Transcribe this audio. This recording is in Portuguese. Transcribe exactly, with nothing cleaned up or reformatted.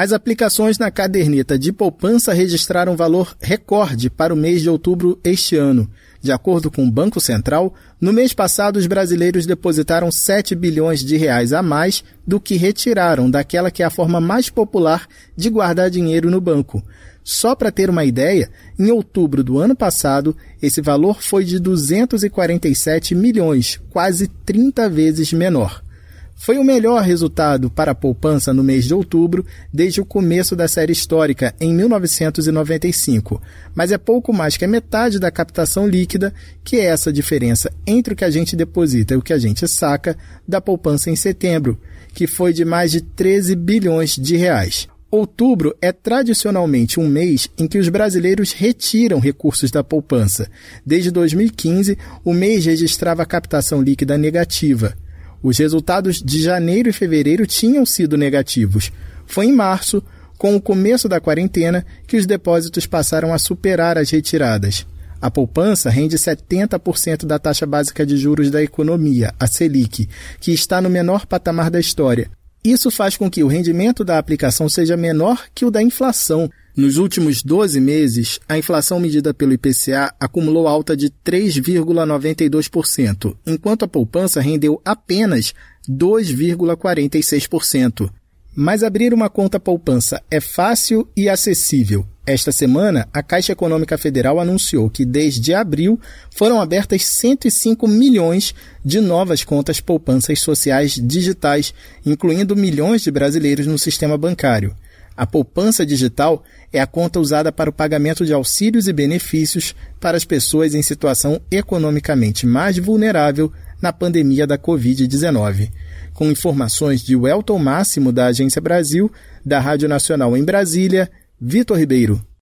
As aplicações na caderneta de poupança registraram valor recorde para o mês de outubro este ano. De acordo com o Banco Central, no mês passado os brasileiros depositaram sete bilhões de reais a mais do que retiraram daquela que é a forma mais popular de guardar dinheiro no banco. Só para ter uma ideia, em outubro do ano passado, esse valor foi de duzentos e quarenta e sete milhões, quase trinta vezes menor. Foi o melhor resultado para a poupança no mês de outubro desde o começo da série histórica, em mil novecentos e noventa e cinco, mas é pouco mais que a metade da captação líquida, que é essa diferença entre o que a gente deposita e o que a gente saca, da poupança em setembro, que foi de mais de treze bilhões de reais. Outubro é tradicionalmente um mês em que os brasileiros retiram recursos da poupança. Desde dois mil e quinze, o mês registrava captação líquida negativa. Os resultados de janeiro e fevereiro tinham sido negativos. Foi em março, com o começo da quarentena, que os depósitos passaram a superar as retiradas. A poupança rende setenta por cento da taxa básica de juros da economia, a Selic, que está no menor patamar da história. Isso faz com que o rendimento da aplicação seja menor que o da inflação. Nos últimos doze meses, a inflação medida pelo I P C A acumulou alta de três vírgula noventa e dois por cento, enquanto a poupança rendeu apenas dois vírgula quarenta e seis por cento. Mas abrir uma conta poupança é fácil e acessível. Esta semana, a Caixa Econômica Federal anunciou que desde abril foram abertas cento e cinco milhões de novas contas poupanças sociais digitais, incluindo milhões de brasileiros no sistema bancário. A poupança digital é a conta usada para o pagamento de auxílios e benefícios para as pessoas em situação economicamente mais vulnerável na pandemia da covid dezenove. Com informações de Welton Máximo, da Agência Brasil, da Rádio Nacional em Brasília, Vitor Ribeiro.